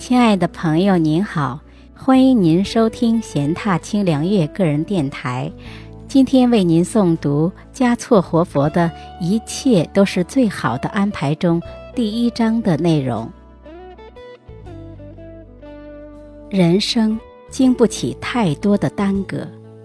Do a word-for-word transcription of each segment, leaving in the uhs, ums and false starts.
亲爱的朋友您好，欢迎您收听闲踏清凉月个人电台。今天为您诵读嘉措活佛的一切都是最好的安排中第一章的内容。人生经不起太多的耽搁。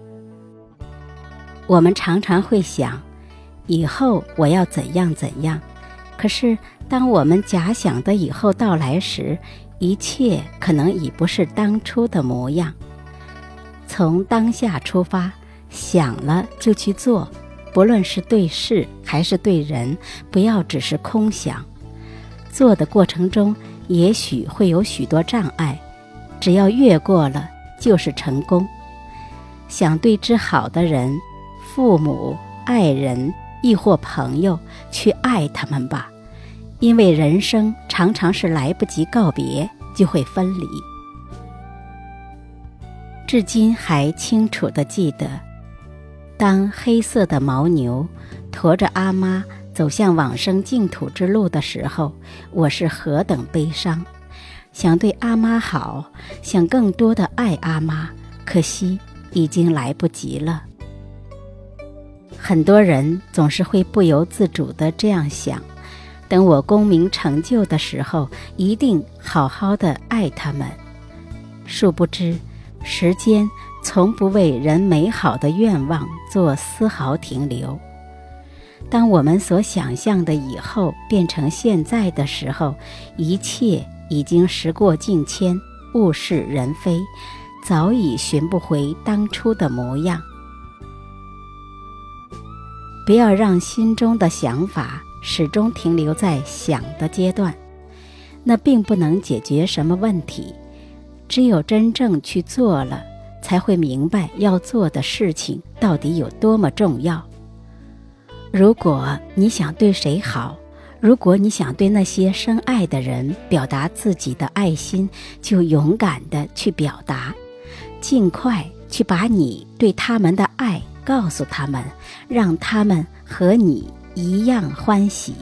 我们常常会想，以后我要怎样怎样，可是当我们假想的以后到来时，一切可能已不是当初的模样。从当下出发，想了就去做，不论是对事还是对人，不要只是空想。做的过程中也许会有许多障碍，只要越过了就是成功。想对之好的人，父母、爱人亦或朋友，去爱他们吧，因为人生常常是来不及告别就会分离。至今还清楚地记得，当黑色的牦牛驮着阿妈走向往生净土之路的时候，我是何等悲伤。想对阿妈好，想更多的爱阿妈，可惜已经来不及了。很多人总是会不由自主地这样想，等我功名成就的时候，一定好好的爱他们。殊不知，时间从不为人美好的愿望做丝毫停留。当我们所想象的以后变成现在的时候，一切已经时过境迁，物是人非，早已寻不回当初的模样。不要让心中的想法始终停留在想的阶段，那并不能解决什么问题。只有真正去做了，才会明白要做的事情到底有多么重要。如果你想对谁好，如果你想对那些深爱的人表达自己的爱心，就勇敢地去表达，尽快去把你对他们的爱告诉他们，让他们和你一样欢喜。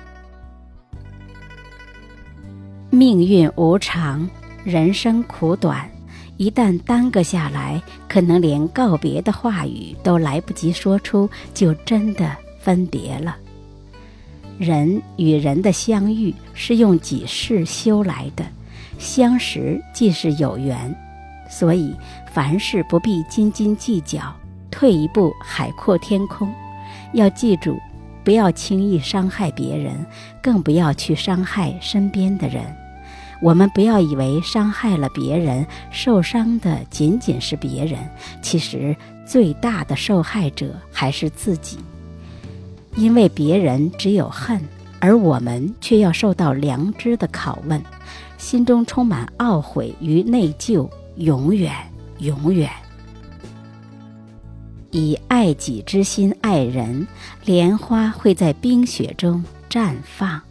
命运无常，人生苦短，一旦耽搁下来，可能连告别的话语都来不及说出，就真的分别了。人与人的相遇是用几世修来的，相识即是有缘，所以凡事不必斤斤计较，退一步海阔天空。要记住，不要轻易伤害别人，更不要去伤害身边的人。我们不要以为伤害了别人，受伤的仅仅是别人，其实最大的受害者还是自己。因为别人只有恨，而我们却要受到良知的拷问，心中充满懊悔与内疚，永远永远。以爱己之心爱人，莲花会在冰雪中绽放。